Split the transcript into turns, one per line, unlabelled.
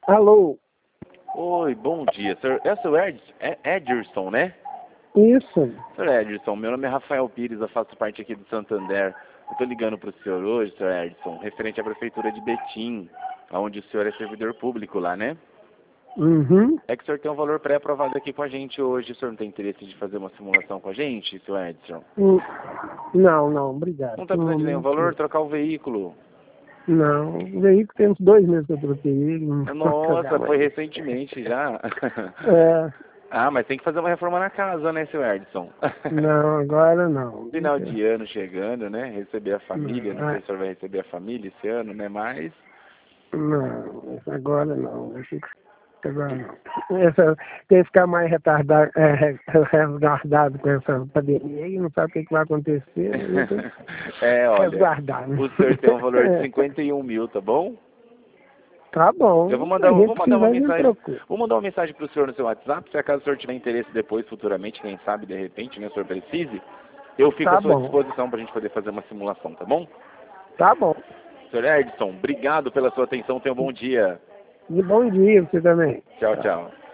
Alô?
Oi, bom dia, senhor. É o seu Edirson, né?
Isso.
Senhor Edirson, meu nome é Rafael Pires, eu faço parte aqui do Santander. Eu estou ligando para o senhor hoje, senhor Edirson, referente à prefeitura de Betim, onde o senhor é servidor público lá, né?
Uhum.
É que o senhor tem um valor pré-aprovado aqui com a gente hoje. O senhor não tem interesse de fazer uma simulação com a gente, senhor Edirson?
Hum. Não, não, obrigado.
Não está
No
precisando de nenhum
momento,
valor? Trocar o veículo?
não. O veículo tem uns 2 meses que eu troquei ele, não posso trocar
Nossa, foi
mais.
recentemente já.
É,
Ah, mas tem que fazer uma reforma na casa, né, seu Edson?
não, agora não.
Final de ano chegando, né? Receber a família.
Não,
Não sei se o senhor vai receber a família esse ano, né? Mas.
não, agora não. Agora não. Quem ficar mais retardado, resguardado com essa pandemia aí, não sabe o que vai acontecer, né? Tem que
É, olha.
resguardar, né?
O senhor tem um valor de
É,
51 mil, tá bom?
tá bom.
Eu vou
A
mandar,
gente
vou mandar uma
precisar, a gente
mensagem.
procura.
Vou mandar uma mensagem pro senhor no seu WhatsApp. Se acaso o senhor tiver interesse depois, futuramente, quem sabe, de repente, né, o senhor precise. Eu fico à
Tá
sua
bom.
disposição para a gente poder fazer uma simulação, tá bom?
Tá bom.
Senhor Edson, obrigado pela sua atenção. Tenha um bom dia.
E bom dia pra você também.
Tchau,
Tchau.
tchau.